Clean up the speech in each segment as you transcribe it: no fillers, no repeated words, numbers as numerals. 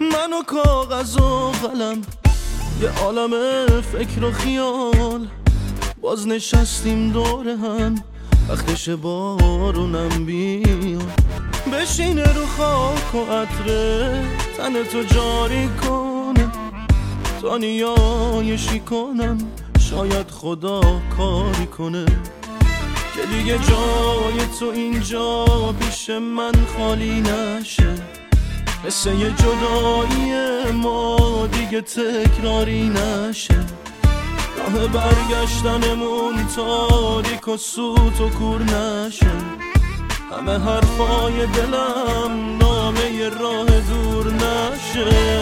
من و کاغذ و قلم، یه عالم فکر و خیال، باز نشستیم دور هم، وقتش بارونم بیاد، بشینه رو خاک و عطره تن تو جاری کنه، تا نیایشی کنم شاید خدا کاری کنه، که دیگه جای تو اینجا پیش من خالی نشه، مثل یه جدایی ما دیگه تکراری نشه، راه برگشتنمون تاریک و سوت و کور نشه، همه حرفای دلم نامه راه دور نشه.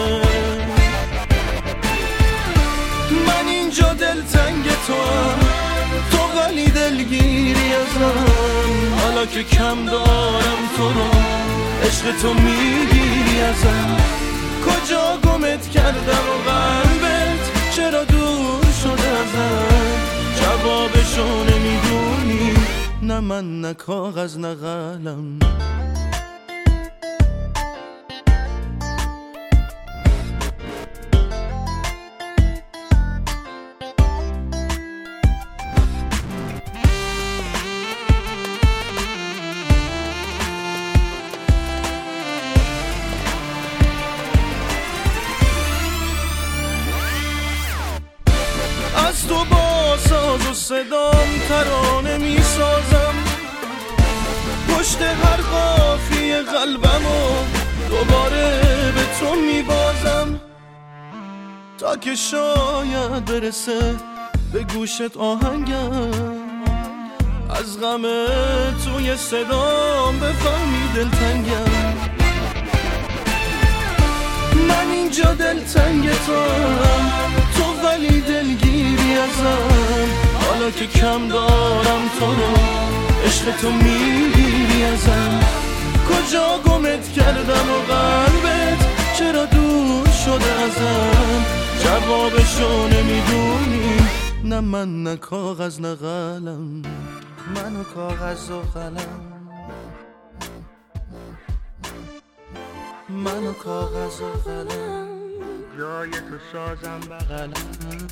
من اینجا دلتنگ توام، تو ولی دلگیری ازم، حالا که کم دارم تو رو عشق تو میگیری ازم، کجا گمت کردم و قلبت چرا دور شده ازم، جوابشو نمیدونی، نه من نه کاغذ نه قلم. از تو با ساز و صدام ترانه می سازم، پشت هر قافیه قلبمو دوباره به تو می بازم، تا که شاید برسه به گوشت آهنگم، از غم توی صدام بفهمی دلتنگم. من اینجا دلتنگ توام، تو ولی دلگیری ازم، حالا که کم دارم تو رو عشق تو میگیری ازم، کجا گمت کردم و قلبت چرا دور شده ازم، جوابشو نمیدونی، نه من نه کاغذ نه قلم. من و کاغذ و قلم، من و کاغذ و قلم، جای تو سازم بغلم.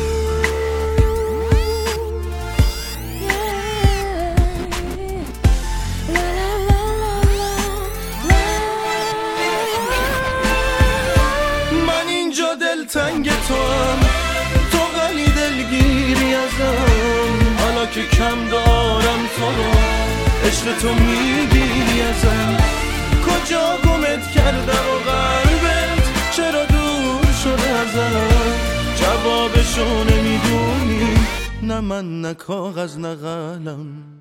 من اینجا دلتنگ توام، تو ولی دلگیری ازم، حالا که کم دارم تو رو عشق تو میگیری ازم، کجا گمت کردم و قلبت چرا دور شده ازم، جوابشو نمیدونی، نه من نه کاغذ نه قلم.